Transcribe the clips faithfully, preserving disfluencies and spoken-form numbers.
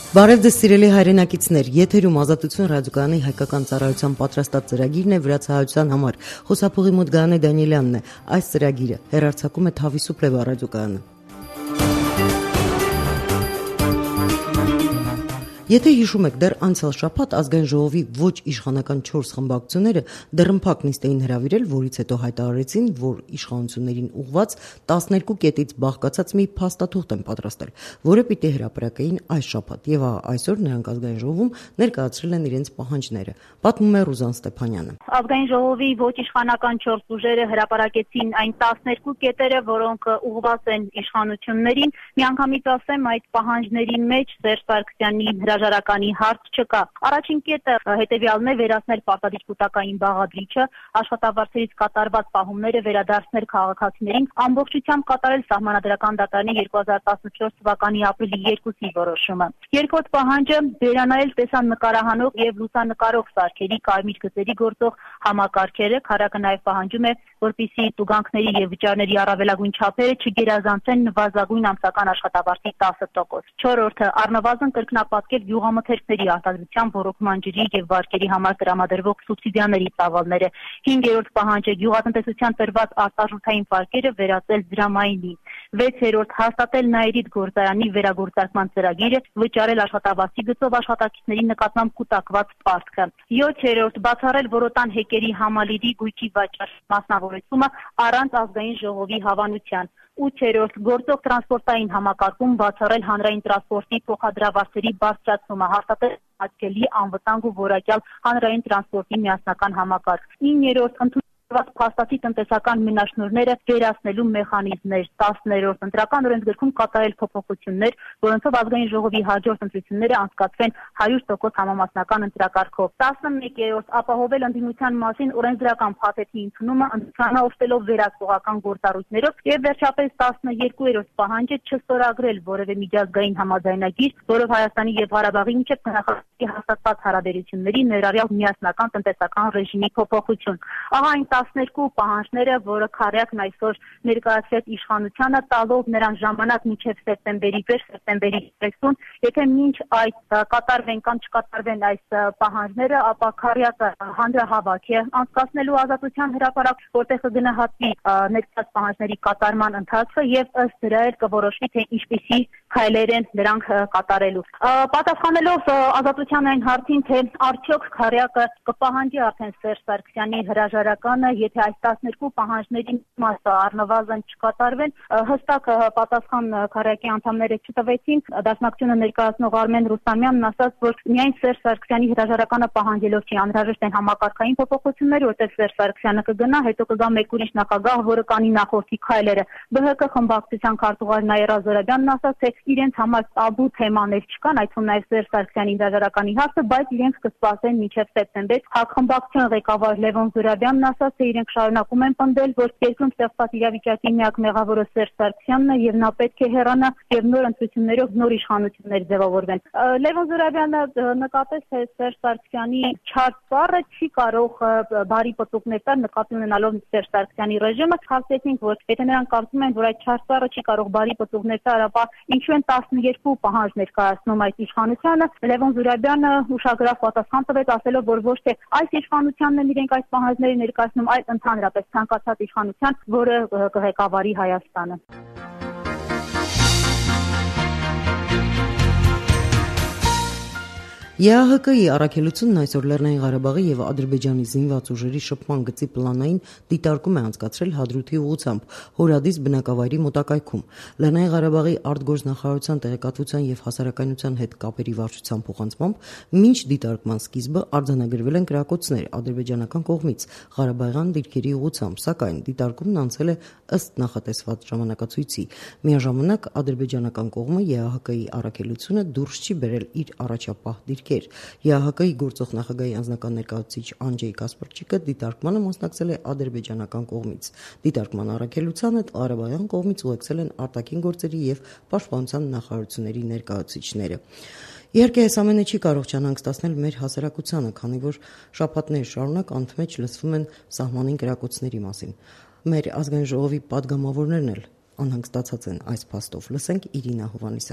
Բարև ձեզ սիրելի հայրենակիցներ, եթերում Ազատություն ռադիոկայանի հայկական ծառայության պատրաստած ծրագիրն է վրացահայության համար։ Խոսափողի մոտ Գայանե Դանիելյանն է։ Այս ծրագիրը հեռարձակում է Թավիսուփլեվա ռադիոկայանը։ Եթե հիշում եք, դեռ անցյալ շաբաթ ազգային ժողովի ոչ իշխանական չորս խմբակցությունները դռնփակ նիստ էին հրավիրել, որից հետո հայտարարեցին, որ իշխանություններին ուղղված տասներկու կետից բաղկացած մի փաստաթուղթ են պատրաստել, որը պիտի հրապարակեին այս շաբաթ, եւ այսօր նրանք ազգային ժողովում ներկայացրել են իրենց պահանջները։ Պատմում է Ռուզան Ստեփանյանը։ Ազգային ժողովի ոչ իշխանական չորս ուժերը հրապարակեցին այն տասներկու կետերը, որոնք ուղղված են իշխանություններին։ Միանգամից ասեմ, այդ պահանջների մեջ Սերժ Սարգսյանի հրաժարականի հարց չկա։ Առաջին կետը հետևյալն է՝ վերացնել պարտադիր կൂട്ടակային բաղադրիչը, աշխատավարձերից կատարված պահումները վերադարձնել քաղաքացիներին, ամբողջությամբ կատարել սահմանադրական դատարանի երկու հազար տասնչորս թվականի ապրիլի երկուսի որոշումը։ Երկրորդ պահանջը՝ վերանայել տեսանկարահանող եւ լուսանկարող սարքերի կարմիր գծերի գործող համակարգերը։ Քարակը նաեւ պահանջում է, որպեսզի տուգանքների եւ վճարների առավելագույն չափերը չգերազանցեն նվազագույն ամսական աշխատավարձի տասը տոկոս։ Չորրորդը՝ առնվազն կրկնապատկել գյուղամթերքների արտադրության, ոռոգման ջրի եւ վարկերի համար տրամադրվող սուբսիդիաների ծավալները։ Հինգերորդ պահանջը՝ գյուղատնտեսության տրված արտարժութային վարկերը վերածել դրամայինի։ Վեցերորդ՝ հաստատել Նաիրիդ գործարանի վերագործարկման ծրագիրը, վճարել աշխատավարձի գծով աշխատակիցների նկատմամբ կուտակված պարտքը։ Յոթերորդ՝ բացառել Որոտան հեկերի համալիրի գույքի վաճառ մասնավորեցումը առանց ազգային ժողովի հավանության։ Ութերորդ՝ գործող տրանսպորտային համակարգում բացառել հանրային տրանսպորտի փոխադրավարձերի բարձրացումը, հաստատել աչքելի, անվտանգ ու որակյալ հանրային տրանսպորտի միասնական համակարգ։ Իններորդ՝ փաստացի տնտեսական մենաշնորհները վերացնելու մեխանիզմներ։ Տասներորդ՝ ընտրական օրենսգրքում կատարել փոփոխություններ, որոնցով ազգային ժողովի հաջորդ ընտրությունները անցկացվեն հարյուր տոկոս համամասնական ընտրակարգով։ Տասնմեկերորդ՝ ապահովել ընդդիմության մասին օրենսդրական փաթեթի ընդունումը ընդհանրապես օգտելով վերահսկողական գործառույթներով։ Եվ վերջապես տասներկուերորդ պահանջը չստորագրել որևէ միջազգային համաձայնագիր, որով Հայաստանի եւ Ղարաբաղի միջեւ կնախատեսվի հաստատված հարաբերությունների ներառյալ միասնական տնտեսական ռեժիմի փոփոխություն։ Ահա այն տասներկու պահանջները, որը Քարյակն այսօր ներկայացրեց իշխանությանը, տալով նրան ժամանակ մինչև սեպտեմբերի վեր, սեպտեմբերի երեսուն, եթե մինչ այդ կատարվեն կամ չկատարվեն այս պահանջները, ապա Քարյակը հանրահավաք է անցկացնելու Ազատության հրապարակ, որտեղ կգնահատվի ներկայացված պահանջների կատարման ընթացքը եւ ըստ դրա էլ կորոշվի, թե ինչպիսի քայլեր են նրանք կատարելու։ Պատասխանելով Ազատության այն հարցին, թե արդյոք Քարյակը կպահանջի արդեն Սերժ Սարգսյանի հրաժարականը, եթե այս տասներկու պահանջների մասը առնվազն չկատարվեն, հստակ պատասխան Քարյակի անդամները չտվեցին։ Դաշնակցությունը ներկայացնող Արմեն Ռուստամյանն ասաց, որ միայն Սերժ Սարգսյանի հրաժարականը պահանջելով չի, անհրաժեշտ են համակարգային փոփոխություններ, որտեղ Սերժ Սարգսյանը կգնա, հետո կգա մեկ ուրիշ նախագահ, որը կանի նախորդի քայլերը։ Բ Հ Կ խմբակցության քարտուղար Նաիրա Զորաբյանն ասաց, թե իրենց համար տաբու թեմաներ չկան, այդ թվում նաև Սերժ Սարգսյանի հրաժարականի հարցը, բայց իրենք կսպասեն մինչև սեպտեմբեր։ Խմբակցության ղեկավար Լևոն Զորաբյանն ասաց, թե իրենք շարունակում են պնդել, որ երկրում ստեղծված իրավիճակի միակ մեղավորը Սերժ Սարգսյանն է եւ նա պետք է հեռանա եւ նոր ընտրություններով նոր իշխանություններ ձևավորվեն։ Լևոն Զորաբյանը նկատեց, թե Սերժ Սարգսյանի չար ծառը չի կարող բարի պտուղներ տալ, նկատի ունենալով Սերժ Սարգսյանի ռեժիմը, հասկացինք, որ եթե նրանք կարծում են, որ այդ չար ծառը չի կարող բարի պտուղներ տալ, ապա ինչու են տասներկու պահանջ ներկայացնում այդ իշխանությանը։ Լևոն Զորաբյանը ուշագրավ պատասխան տվեց, ասելով, որ ոչ թե այս իշխանությանն են իրենք այս պահանջները ներկայացնում, այլ ընդհանրապես ցանկացած իշխանության, որը կղեկավարի Հայաստանը։ Է Ա Հ Կ-ի առաքելությունն այսօր Լեռնային Ղարաբաղի եւ Ադրբեջանի զինված ուժերի շփման գծի պլանային դիտարկում է անցկացրել Հադրութի ուղղությամբ Հորադիս բնակավայրի մոտակայքում։ Լեռնային Ղարաբաղի արտգործնախարարության տեղեկատվության եւ հասարակայնության հետ կապերի վարչության փոխանցմամբ մինչ դիտարկման սկիզբը արձանագրվել են կրակոցներ ադրբեջանական կողմից Ղարաբաղյան դիրքերի ուղղությամբ, սակայն դիտարկումն անցել է ըստ նախատեսված ժամանակացույցի։ Միաժամանակ ադրբեջանական կողմը Է Ա Հ Կ-ի առաքելությունը դուրս չի բերել իր առաջապահ դիրքեր։ Է Ա Հ Կ-ի գործող նախագահի անձնական ներկայացուցիչ Անջեյ Կասպրչիկը դիտարկմանը մասնակցել է ադրբեջանական կողմից։ Դիտարկման առաքելությանը Ղարաբաղյան կողմից ուղեկցել են արտաքին գործերի եւ պաշտպանության նախարարությունների ներկայացուցիչները։ Իհարկե, այս ամենը չի կարող չանհանգստացնել մեր հասարակությանը, քանի որ շաբաթներ շարունակ անընդմեջ լսվում են սահմանին կրակոցների մասին։ Մեր ազգային ժողովի պատգամավորներն էլ անհանգստացած են այս փաստով։ Լսենք Իրինա Հովհաննիսյանին։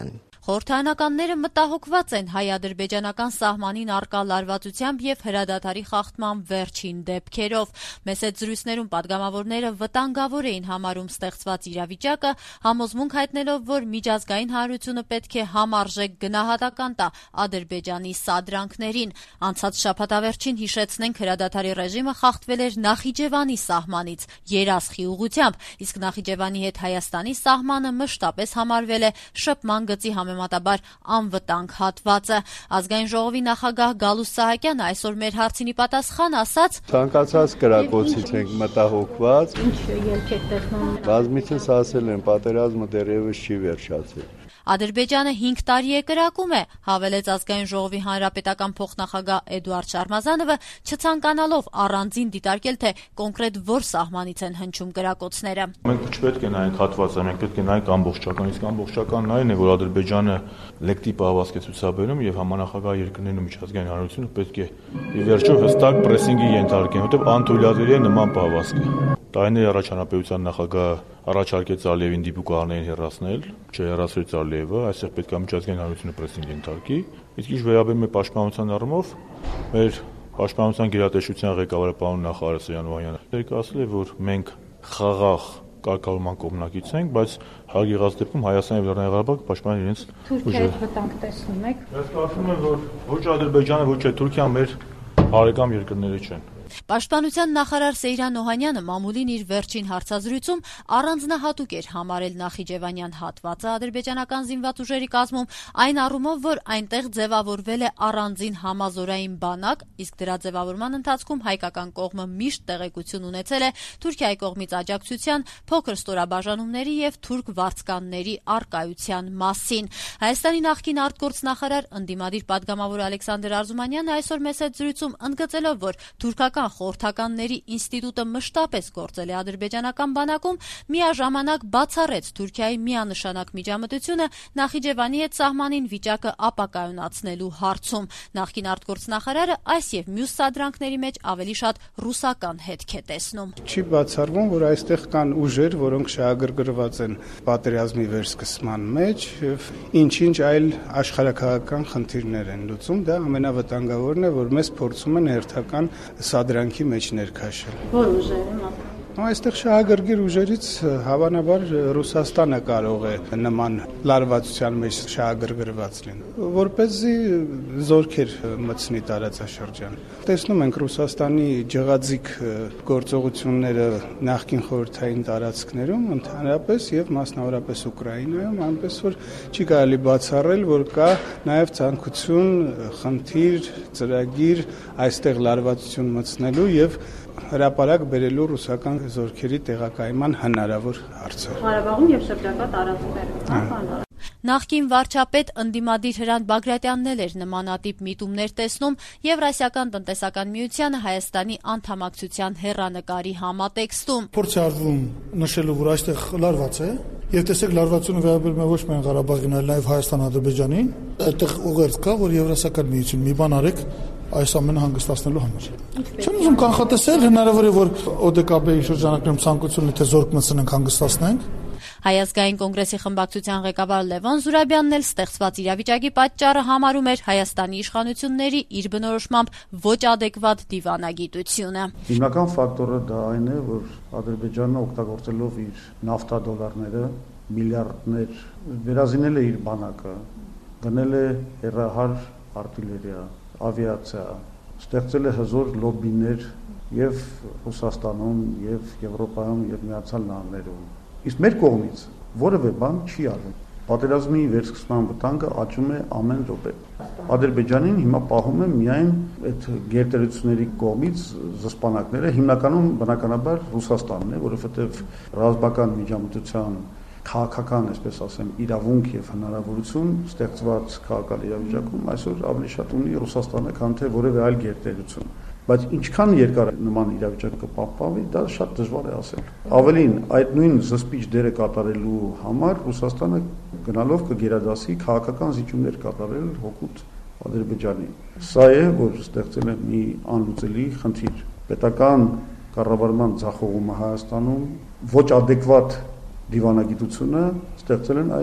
Խորհրդարանականները մտահոգված են հայ-ադրբեջանական սահմանին առկա լարվածությամբ եւ հրադադարի խախտման վերջին դեպքերով։ Մեծ այդ զրույցներում պատգամավորները վտանգավոր էին համարում ստեղծված իրավիճակը, համոզմունք հայտնելով, որ միջազգային հանրությունը պետք է համարժեք գնահատական տա Ադրբեջանի սադրանքներին։ Անցած շաբաթավերջին հիշեցնենք, հրադադարի ռեժիմը խախտվել էր Նախիջևանի սահմանից Երասխի ուղղությամբ, իսկ Նախիջևանի հետ Հայաստանի սահմանը մշտապես համարվել է շփման գծի համեմատաբար անվտանգ հատվածը։ Ազգային ժողովի նախագահ Գալուստ Սահակյանը այսօր մեր հարցինի պատասխան ասաց. Ցանկացած կրակոցից ենք մտահոգված։ Ինչ ելք եք տեսնում։ Բազմիցս ասել են, պատերազմը դեռևս չի վերջացել։ Ադրբեջանը հինգ տարի է կրակում է, հավելեց Ազգային ժողովի հանրապետական փոխնախագահ Էդուարդ Շարմազանովը, չցանկանալով առանձին դիտարկել, թե կոնկրետ որ սահմանից են հնչում կրակոցները։ Մենք չպետք է նայենք հատվածը, մենք պետք է նայենք ամբողջական, իսկ ամբողջականն այն է, որ Ադրբեջանը լեկտի պահվածք է ցուցաբերում եւ համանախագահ երկրներն ու միջազգային հանրությունը պետք է ի վերջո հստակ պրեսինգի ենթարկեն, որտեղ անթույլատրելի է նման պահվածքը։ Տարիներ առաջ հանրապետության նախագահը առաջարկեց Ալիևին դիպուկահարներին հեռացնել, չհեռացրեց Ալիևը, այստեղ պետք է միջազգային հանրությունը պրեսինգ ենթարկի։ Իսկ ինչ վերաբերում է պաշտպանության առումով, մեր պաշտպանության գերատեսչության ղեկավարը պարոն նախարար Սերժան Օհանյանը ներկայացրել է, որ մենք խաղաղ կարգավորման կողմնակից ենք, բայց հարգ եղած դեպքում Հայաստանը եւ Լեռնային Ղարաբաղը պաշտպանել իրենց Թուրքիայի վտանգ տեսնում եք։ Ես կարծում եմ, որ ոչ Ադրբեջանը, ոչ Թուրքիան մեր հարեկամ երկրները չեն։ Պաշտպանության նախարար Սեյրան Օհանյանը մամուլին իր վերջին հարցազրույցում առանձնահատուկ էր համարել Նախիջևանյան հատվածը ադրբեջանական զինված ուժերի կազմում, այն առումով, որ այնտեղ ձևավորվել է առանձին համազորային բանակ, իսկ դրա ձևավորման ընթացքում հայկական կողմը միշտ տեղեկություն ունեցել է Թուրքիայի կողմից աջակցության, փոքր ստորաբաժանումների եւ թուրք վարձկանների առկայության մասին։ Հայաստանի նախկին արտգործնախարար ընդդիմադիր պատգամավոր Ալեքսանդր Արզումանյանը այսօր մեծ զրույցում ընդգծելով, որ թուրքական խորհրդականների ինստիտուտը մշտապես գործել է ադրբեջանական բանակում, միաժամանակ բացառեց Թուրքիայի միանշանակ միջամտությունը Նախիջևանի հետ սահմանին վիճակը ապակայունացնելու հարցում։ Նախկին արտգործնախարարը այս եւ մյուս սադրանքների մեջ ավելի շատ ռուսական հետք է տեսնում։ Չի բացառվում, որ այստեղ կան ուժեր, որոնք շահագրգռված են պատերազմի վերսկսման մեջ եւ ինչ-ինչ այլ աշխարհակահաղական խնդիրներ են լուծում։ Դա ամենավտանգավորն է, որ մեզ փորձում են հերթական սադրանքի մեջ ներքաշել։ Որ ուժերը մատնում։ Այստեղ շահագրգիռ ուժերից հավանաբար Ռուսաստանը կարող է նման լարվածության մեջ շահագրգռված լինել, որպեսզի զորքեր մտցնի տարածաշրջան։ Տեսնում ենք Ռուսաստանի ջղաձիգ գործողությունները նախկին խորհրդային տարածքներում, ընդհանրապես եւ մասնավորապես Ուկրաինայում, այնպես որ չի կարելի բացառել, որ կա նաեւ ցանկություն, խնդիր, ծրագիր այստեղ լարվածություն մտցնելու եւ հրապարակ բերելու ռուսական զորքերի տեղակայման հնարավոր հարցը։ Ղարաբաղում եւ շրջակա տարածքներում։ Նախկին վարչապետ ընդդիմադիր Հրանտ Բագրատյանն էլ էր նմանատիպ միտումներ տեսնում Եվրասիական տնտեսական միությանը Հայաստանի անդամակցության հեռանկարի համատեքստում։ Փորձ է արվում նշելու, որ այստեղ լարված է, եւ տեսեք լարվածությունը վերաբերում է ոչ միայն Ղարաբաղին, այլ նաեւ Հայաստան-Ադրբեջանին։ Այդտեղ ուղերձ կա, որ Եվրասիական միություն մի բան արեք այս ամենը հանգստացնելու համար։ Չեմ ուզում կանխատեսել, հնարավոր է, որ օ դե կա բի-ի շրջանակներում ցանկություն ունի, թե զորք մտցնենք, հանգստացնենք։ Հայ ազգային կոնգրեսի խմբակցության ղեկավար Լևոն Զուրաբյանն էլ ստեղծված իրավիճակի պատճառը համարում էր Հայաստանի իշխանությունների իր բնորոշմամբ ոչ ադեկվատ դիվանագիտությունը։ Հիմնական ֆակտորը դա այն է, որ Ադրբեջանը օգտագործելով իր նավթադոլարները, միլիարդներ վերազինել է իր բանակը, գնել է հեռահար արտիլերիա, ավիացիա, ստեղծել է հզոր լոբիներ եւ Ռուսաստանում, եւ Եվրոպայում, եւ Միացյալ Նահանգներում։ Իսկ մեր կողմից որևէ բան չի արվում։ Պատերազմի վերսկսման վտանգը աճում է ամեն րոպե։ Ադրբեջանին հիմա պահում է միայն այդ գերտերությունների կողմից զսպանակները, հիմնականում բնականաբար Ռուսաստանն է, որովհետեւ ռազմական միջամտության քաղաքական, այսպես ասեմ, իրավունք եւ հնարավորություն ստեղծված քաղաքական իրավիճակում այսօր ավելի շատ ունի Ռուսաստանը, քան թե որևէ այլ գերտերություն։ Բայց ինչքան երկար նման իրավիճակը կպահպանվի, դա շատ դժվար է ասել։ Ավելին, այդ նույն զսպիչ դերը կատարելու համար Ռուսաստանը գնալով կգերադասի քաղաքական զիջումներ կատարել հօգուտ Ադրբեջանի։ Սա է, որ ստեղծել է մի անլուծելի խնդիր։ Պետական կառավարման ձախողումը Հայաստանում ոչ ադեկվատ դիվանագիտությունը ստեղծել են այս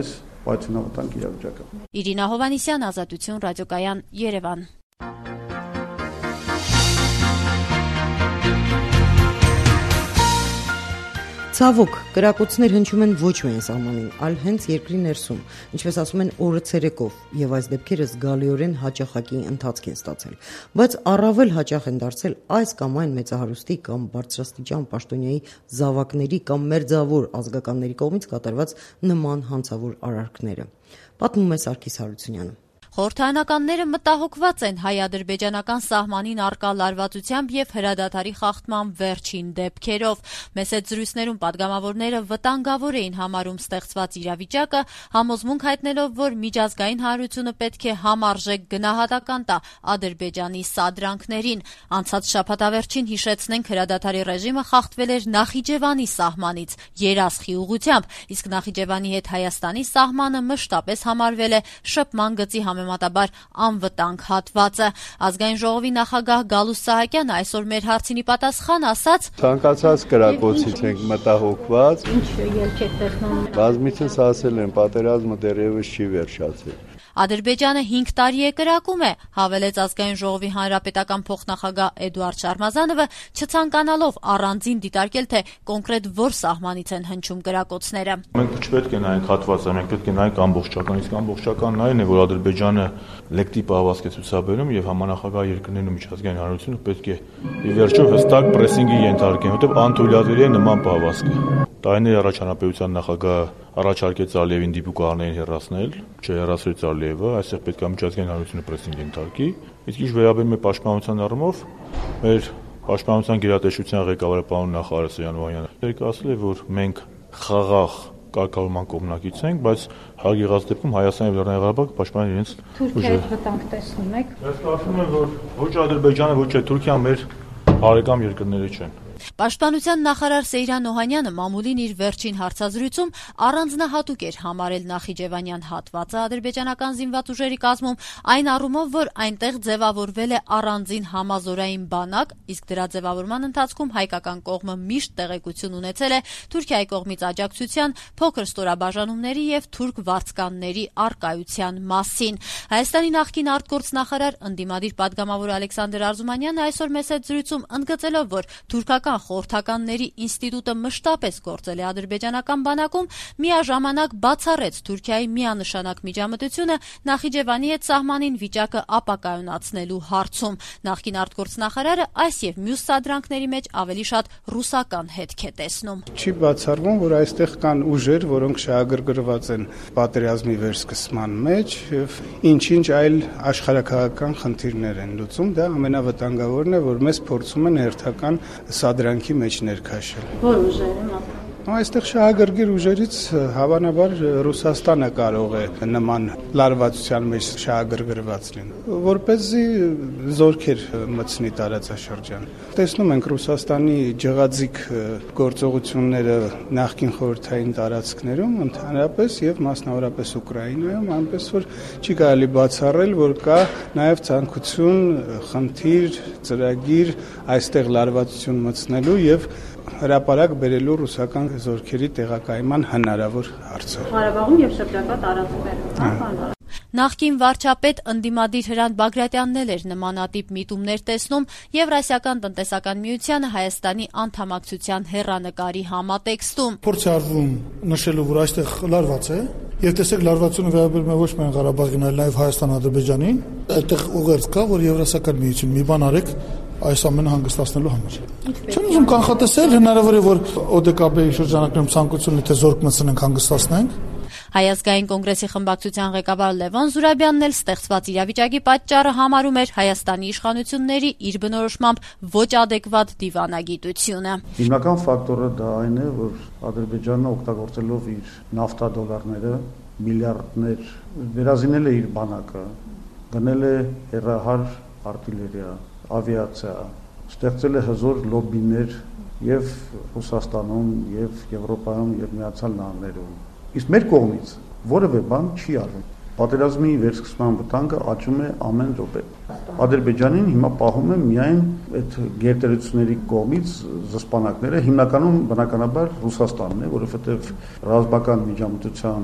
պայթյունավտանգ իրավիճակը։ Իրինա Հովանիսյան, Ազատություն, Ռադիոկայան, Երևան։ Ցավոք, կրակոցներ հնչում են ոչ միայն սահմանին, այլ հենց երկրի ներսում, ինչպես ասում են օրը ցերեկով, եւ այս դեպքերը զգալիորեն հաճախակի ընթացք են ստացել, բայց առավել հաճախ են դարձել այս կամ այն մեծահարուստի կամ բարձրաստիճան պաշտոնյայի զավակների կամ մերձավոր ազգականների կողմից կատարված նման հանցավոր արարքները։ Պատմում է Սարգիս Հարությունյանը։ Խորհրդարանականները մտահոգված են հայ-ադրբեջանական սահմանին առկա լարվածությամբ եւ հրադադարի խախտման վերջին դեպքերով։ Մեծ զրույցներում պատգամավորները վտանգավոր էին համարում ստեղծված իրավիճակը, համոզմունք հայտնելով, որ միջազգային հանրությունը պետք է համարժեք գնահատական տա Ադրբեջանի սադրանքներին։ Անցած շաբաթավերջին հիշեցնենք, հրադադարի ռեժիմը խախտվել էր Նախիջևանի սահմանից Երասխի ուղղությամբ, իսկ Նախիջևանի հետ Հայաստանի սահմանը մշտապես համարվել է շփման գծի համեմատաբար անվտանգ հատվածը։ Ազգային ժողովի նախագահ Գալուստ Սահակյանը այսօր մեր հարցինի պատասխան ասաց. Ցանկացած կրակոցից ենք մտահոգված։ Ինչ ելք եք տեսնում։ Բազմիցս ասել են, պատերազմը դեռևս չի վերջացել։ Ադրբեջանը հինգ տարի է կրակում է, հավելեց Ազգային ժողովի հանրապետական փոխնախագահ Էդուարդ Շարմազանովը, չցանկանալով առանձին դիտարկել, թե կոնկրետ որ սահմանից են հնչում կրակոցները։ Մենք չպետք է նայենք հատվածը, մենք պետք է նայենք ամբողջական, իսկ ամբողջականն այն է, որ Ադրբեջանը լեկտի պահվածք է ցուցաբերում եւ համանախագահ երկրներն ու միջազգային հանրությունը պետք է ի վերջո հստակ պրեսինգի ենթարկեն, որտեղ անթույլատրելի է նման պահվածքը։ Տարիներ առաջ հանրապետության նախագահը առաջարկեց Ալիևին դիպուկարներին հեռացնել, չհեռացրեց Ալիևը, այստեղ պետք է միջազգային հանրությունը պրեսինգ ենթարկի։ Իսկ ինչ վերաբերում է պաշտպանության առումով, մեր պաշտպանության գերատեսչության ղեկավարը պարոն նախարար Սերժան Օհանյանը ներկայացրել է, որ մենք խաղաղ կարգավորման կողմնակից ենք, բայց հարկ եղած դեպքում Հայաստանը եւ Լեռնային Ղարաբաղը պաշտպանել իրենց Թուրքիայի վտանգ տեսնում եք։ Ես կարծում եմ, որ ոչ Ադրբեջանը, ոչ Թուրքիան մեր բարեկամ երկրները չեն։ Պաշտպանության նախարար Սեյրան Օհանյանը մամուլին իր վերջին հարցազրույցում առանձնահատուկ էր համարել Նախիջևանյան հատվածը ադրբեջանական զինված ուժերի կազմում, այն առումով, որ այնտեղ ձևավորվել է առանձին համազորային բանակ, իսկ դրա ձևավորման ընթացքում հայկական կողմը միշտ տեղեկություն ունեցել է Թուրքիայի կողմից աջակցության, փոքր ստորաբաժանումների եւ թուրք վարձկանների առկայության մասին։ Հայաստանի նախկին արտգործնախարար ընդդիմադիր պատգամավոր Ալեքսանդր Արզումանյանը այսօր մեծ զրույցում ընդգծելով, որ թուրքական խորհրդականների ինստիտուտը մշտապես գործել է ադրբեջանական բանակում, միաժամանակ բացառեց Թուրքիայի միանշանակ միջամտությունը Նախիջևանի հետ սահմանին վիճակը ապակայունացնելու հարցում։ Նախկին արտգործնախարարը այս եւ մյուս սադրանքների մեջ ավելի շատ ռուսական հետք է տեսնում։ Չի բացառվում, որ այստեղ կան ուժեր, որոնք շահագրգռված են պատերազմի վերսկսման մեջ եւ ինչ-ինչ այլ աշխարհակաղակական խնդիրներ են լուծում։ Դա ամենավտանգավորն է, որ մեզ փորձում են հերթական սադրանքի մեջ ներքաշել։ Որ ուժերը մոտ։ Այստեղ շահագրգիռ ուժերից հավանաբար Ռուսաստանը կարող է նման լարվածության մեջ շահագրգռված լինել, որպեսզի զորքեր մտցնի տարածաշրջան։ Տեսնում ենք Ռուսաստանի ջղաձիգ գործողությունները նախկին խորհրդային տարածքներում, ընդհանրապես եւ մասնավորապես Ուկրաինայում, այնպես որ չի կարելի բացառել, որ կա նաեւ ցանկություն, խնդիր, ծրագիր այստեղ լարվածություն մտցնելու եւ հրապարակ բերելու ռուսական զորքերի տեղակայման հնարավոր հարցը։ Ղարաբաղում եւ շրջակա տարածքներում։ Նախկին վարչապետ ընդդիմադիր Հրանտ Բագրատյանն էլ էր նմանատիպ միտումներ տեսնում Եվրասիական տնտեսական միությանը Հայաստանի անդամակցության հեռանկարի համատեքստում։ Փորձ է արվում նշելու, որ այստեղ լարված է, եւ տեսեք լարվածությունը վերաբերում է ոչ միայն Ղարաբաղին, այլ նաեւ Հայաստան-Ադրբեջանին։ Այդտեղ ուղերձ կա, որ Եվրասիական միություն մի բան արեք այս ամենը հանգստացնելու համար։ Չեմ ուզում կանխատեսել, հնարավոր է, որ ՕԴԿԲ-ի շրջանակներում ցանկություն ունի, թե զորք մտցնենք, հանգստացնենք։ Հայազգային կոնգրեսի խմբակցության ղեկավար Լևոն Զուրաբյանն էլ ստեղծված իրավիճակի պատճառը համարում էր Հայաստանի իշխանությունների իր բնորոշմամբ ոչ ադեկվատ դիվանագիտությունը։ Հիմնական ֆակտորը դա այն է, որ Ադրբեջանը օգտագործելով իր նավթադոլարները, միլիարդներ վերազինել է իր բանակը, գնել է հեռահար արտիլերիա, ավիացիա, ստեղծել է հզոր լոբիներ եւ Ռուսաստանում, եւ Եվրոպայում, եւ Միացյալ Նահանգներում։ Իսկ մեր կողմից որևէ բան չի արվում։ Պատերազմի վերսկսման վտանգը աճում է ամեն րոպե։ Ադրբեջանին հիմա պահում է միայն այդ գերտերությունների կողմից զսպանակները, հիմնականում բնականաբար Ռուսաստանն է, որովհետև ռազմական միջամտության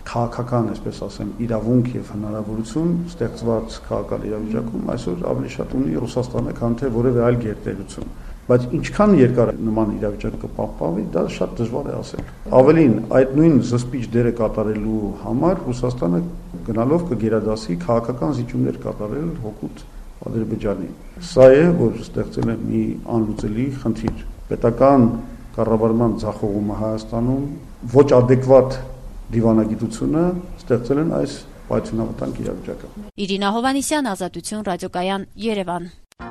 քաղաքական, այսպես ասեմ, իրավունք եւ հնարավորություն ստեղծված քաղաքական իրավիճակում այսօր ավելի շատ ունի Ռուսաստանը, քան թե որևէ այլ գերտերություն։ Բայց ինչքան երկար նման իրավիճակը կպահպանվի, դա շատ դժվար է ասել։ Ավելին, այդ նույն զսպիչ դերը կատարելու համար Ռուսաստանը գնալով կգերադասի քաղաքական զիջումներ կատարել հօգուտ Ադրբեջանի։ Սա է, որ ստեղծել է մի անլուծելի խնդիր։ Պետական կառավարման ձախողումը Հայաստանում ոչ adekvat դիվանագիտությունը ստեղծել են այս պայթյունավտանգ իրավիճակը։ Իրինա Հովանիսյան, Ազատություն, Ռադիոկայան, Երևան։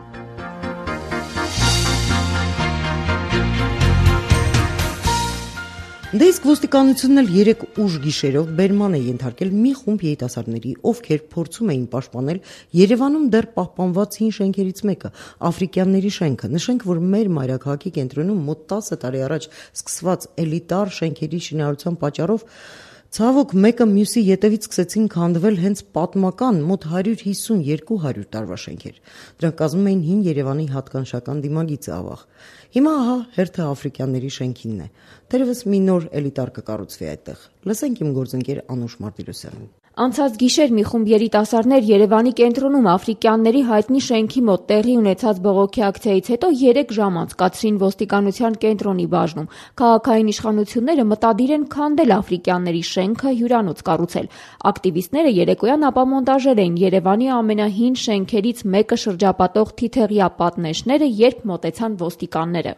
Դե իսկ ոստիկանությունն էլ երեք ուժ գիշերով բերման է ենթարկել մի խումբ երիտասարդների, ովքեր փորձում էին պաշտպանել Երևանում դեռ պահպանված հին շենքերից մեկը՝ Աֆրիկյանների շենքը։ Նշենք, որ մեր մայրաքաղաքի կենտրոնում մոտ տասը տարի առաջ սկսված էլիտար շենքերի շինարարության պատճառով ցավոք մեկը մյուսի ետևից սկսեցին քանդվել հենց պատմական մոտ հարյուր հիսուն երկու հարյուր տարվա շենքեր։ Դրանք կազմում էին հին Երևանի հատկանշական դիմագիծը ավաղ։ Հիմա ահա հերթը Աֆրիկյանների շենքինն է։ Թերևս մի նոր էլիտար կկառուցվի այդտեղ։ Լսենք իմ գործընկեր Անուշ Մարտիրոսյանին։ Անցած գիշեր մի խումբ երիտասարդներ Երևանի կենտրոնում Աֆրիկյանների հայտնի շենքի մոտ տեղի ունեցած բողոքի ակցիայից հետո երեք ժամ անցկացրին ոստիկանության կենտրոնի բաժնում։ Քաղաքային իշխանությունները մտադիր են քանդել Աֆրիկյանների շենքը, հյուրանոց կառուցել։ Ակտիվիստները երեկոյան ապամոնտաժել էին Երևանի ամենահին շենքերից մեկը շրջապատող թիթեղյա պատնեշները, երբ մոտեցան ոստիկանները։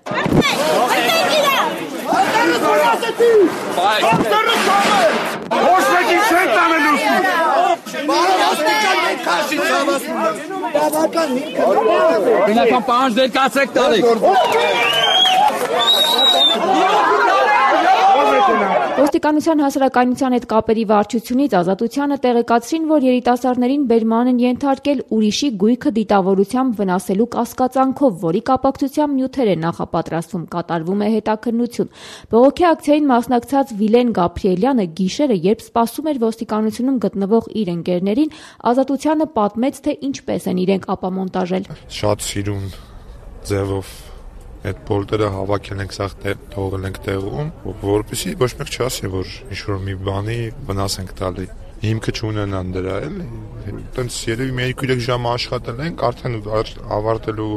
Բնական պահանջ դեր կացեք տալիք։ Ոստիկանության հասարակայնության հետ կապերի վարչությունից Ազատությանը տեղեկացրին, որ երիտասարդներին բերման են ենթարկել ուրիշի գույքը դիտավորությամբ վնասելու կասկածանքով, որի կապակցությամբ նյութեր է նախապատրաստվում, կատարվում է հետաքննություն։ Բողոքի ակցիային մասնակցած Վիլեն Գաբրիելյանը գիշերը, երբ սպասում էր ոստիկանությունում գտնվող իր ընկերներին, Ազատությանը պատմեց, թե ինչպես են իրենք ապամոնտաժել։ Շատ սիրուն ձևով այդ բոլտերը հավաքել ենք սաղ թողել ենք տեղում, որպեսզի ոչ մեկ չասի, որ ինչ-որ մի բանի վնաս ենք տալի։ Հիմքը չունենան դրա էլի։ Տենց երևի մի երկու ժամ աշխատել ենք, արդեն ավարտելու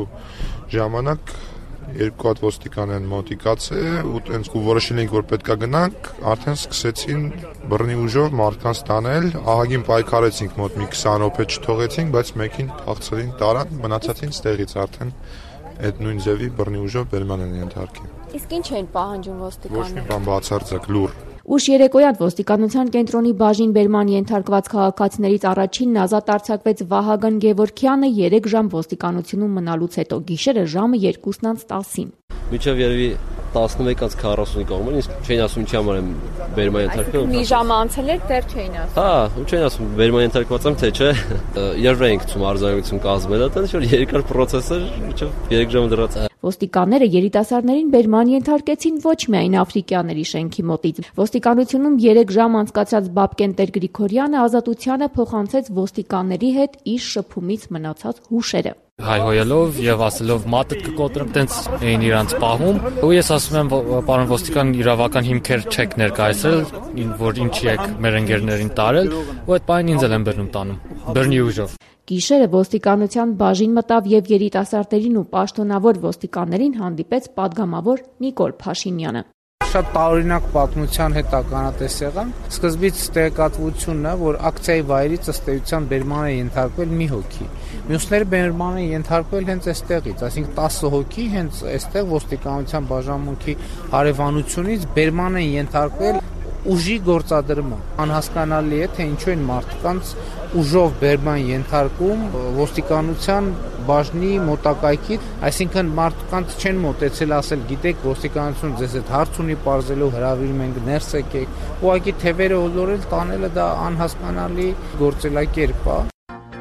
ժամանակ երկու հատ ոստիկան են մոտիկացել ու տենց ու որոշել ենք, որ պետքա գնանք, արդեն սկսեցին բռնի ուժով մարդկանց տանել, ահագին պայքարեցինք, մոտ մի քսան րոպե չթողեցինք, բայց մեկին փախցրին, տարան, մնացածին ստեղից արդեն այդ նույն ձևի բռնի ուժով բերման են ենթարկել։ Իսկ ինչ են պահանջում ոստիկանները։ Ոչ մի բան բացարձակ լուր։ Ուշ երեկոյան ոստիկանության կենտրոնի բաժին բերման ենթարկված քաղաքացիներից առաջինն ազատ արձակվեց Վահագն Գևորգյանը երեք ժամ ոստիկանությունում մնալուց հետո, գիշերը ժամը երկուսն անց տասին։ Միջև երևի տասնմեկ կորյուն կողմն իսկ չէին ասում ինչի համար եմ բերման ենթարկվել։ Մի ժամ անցել էր, դեռ չէին ասում։ Հա, ու չէին ասում բերման ենթարկված եմ, թե չէ։ Երբ էինք ցում արձանագրություն կազմել, դա ինչ-որ երկար process էր, միջև երեք ժամ դրած։ Ոստիկանները երիտասարդներին բերման ենթարկեցին ոչ միայն Աֆրիկյանների շենքի մոտից։ Ոստիկանությունում երեք ժամ անցկացած Բաբկեն Տեր-Գրիգորյանը Ազատությանը փոխանցեց ոստիկանների հետ իր շփումից մնացած հուշերը։ Հայհոյելով եւ ասելով մատդ կկոտրեմ, տենց էին իրանց պահում։ Ու ես ասում եմ, պարոն ոստիկան, իրավական հիմքեր չեք ներկայացրել, որ ինչի եք մեր ընկերներին տարել, ու այդ բանին ինձ էլ են բռնում տանում։ Բռնի ուժով։ Գիշերը ոստիկանության բաժին մտավ եւ երիտասարդերին ու պաշտոնավոր ոստիկաններին հանդիպեց падգամավոր Նիկոլ Փաշինյանը։ Շատ տարօրինակ պատմության հետ ականատես եղան։ Սկզբից տեղեկատվությունն է, որ ակցիայի վայրից ըստ էության բերման է ենթարկվել մի հոգի։ Մյուսները բերման են ենթարկվել հենց այստեղից, այսինքն տասը հոգի հենց այստեղ ոստիկանության բաժանմունքի հարևանությունից բերման են ենթարկվել ուժի գործադրման։ Անհասկանալի է, թե ինչու են մարդկանց ուժով բերման ենթարկում ոստիկանության բաժնի մոտակայքից, այսինքն մարդկանց չեն մոտեցել ասել, գիտեք, ոստիկանություն ձեզ հետ հարց ունի պարզելու, հրավիրում ենք ներս եկեք, ուղղակի թևերը ոլորել տանելը դա անհասկանալի գործելակերպ է։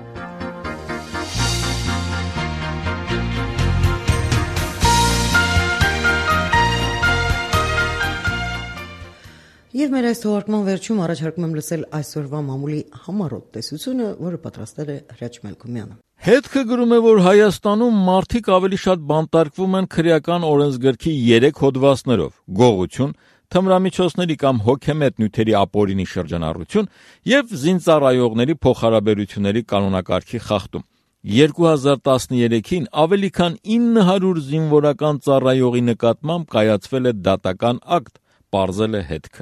Եվ մեր այս թողարկման վերջում առաջարկում եմ լսել այսօրվա մամուլի համառոտ տեսությունը, որը պատրաստել է Հրաչ Մելքումյանը։ Հետքը գրում է, որ Հայաստանում մարդիկ ավելի շատ բանտարկվում են քրեական օրենսգրքի երեք հոդվածներով՝ գողություն, թմրամիջոցների կամ հոգեմետ նյութերի ապօրինի շրջանառություն եւ զինծառայողների փոխհարաբերությունների կանոնակարգի խախտում։ երկու հազար տասներեքին ավելի քան ինը հարյուր զինվորական ծառայողի նկատմամբ կայացվել է դատական ակտ, պարզել է հետքը։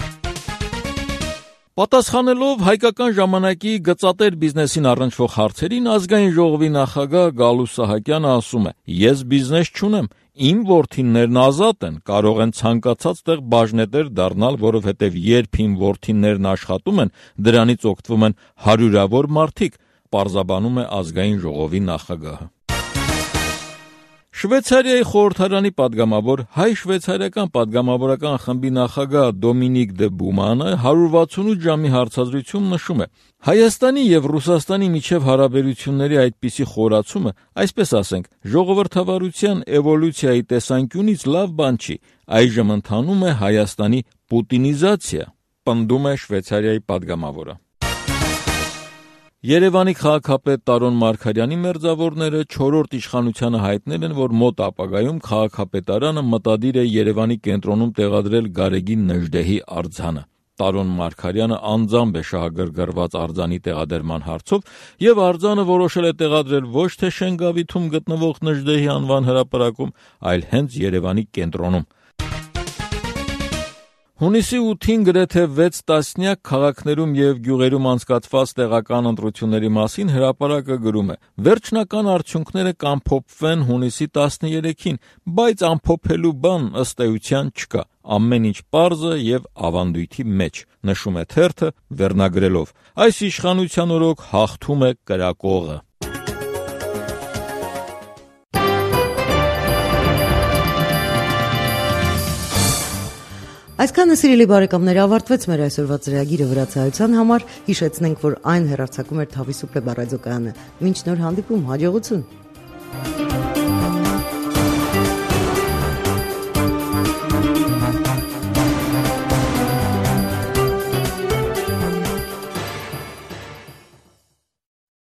Պատասխանելով հայկական ժամանակի գծատեր բիզնեսին առնչվող հարցերին, ազգային ժողովի նախագահ Գալուստ Սահակյանը ասում է. «Ես բիզնես չունեմ, իմ որդիներն ազատ են, կարող են ցանկացած տեղ բաժնետեր դառնալ, որովհետև երբ իմ որդիներն աշխատում են, դրանից օգտվում են հարյուրավոր մարդիկ», պարզաբանում է ազգային ժողովի նախագահը։ Շվեյցարիայի խորհրդարանի падգամավոր հայ-շվեյցարիական падգամավորական խմբի նախագահ Դոմինիկ դե Բումանը հարյուր վաթսունութ ժամի հարցազրույցում նշում է. Հայաստանի եւ Ռուսաստանի միջև հարաբերությունների այդպիսի խորացումը, այսպես ասենք, ժողովրդավարության էվոլյուցիայի տեսանկյունից լավ բան չի, այժմ ընթանում է Հայաստանի պուտինիզացիա, պնդում է Շվեյցարիայի падգամավորը։ Երևանի քաղաքապետ Տարոն Մարգարյանի մերձավորները չորրորդ իշխանությանը հայտնել են, որ մոտ ապագայում քաղաքապետարանը մտադիր է Երևանի կենտրոնում տեղադրել Գարեգին Նժդեհի արձանը։ Տարոն Մարգարյանը անձամբ է շահագրգռված արձանի տեղադրման հարցով եւ արձանը որոշել է տեղադրել ոչ թե Շենգավիթում գտնվող Նժդեհի անվան հրապարակում, այլ հենց Երևանի կենտրոնում։ Հունիսի ութին գրեթե վեց տասնյակ քաղաքներում եւ գյուղերում անցկացված տեղական ընտրությունների մասին հրապարակը գրում է. Վերջնական արդյունքները կամփոփվեն հունիսի տասներեքին, բայց ամփոփելու բան ըստ էության չկա։ Ամեն ինչ պարզ է եւ ավանդույթի մեջ, նշում է թերթը վերնագրելով. Այս իշխանության օրոք հաղթում է կրակողը։ Այսքանը սիրելի բարեկամներ ավարտվեց մեր այսօրվա ծրագիրը վրացայության համար, հիշեցնենք, որ այն հեռարձակում էր Թավի Սուպրեբա ռադիոկայանը։ Մինչ նոր հանդիպում, հաջողություն։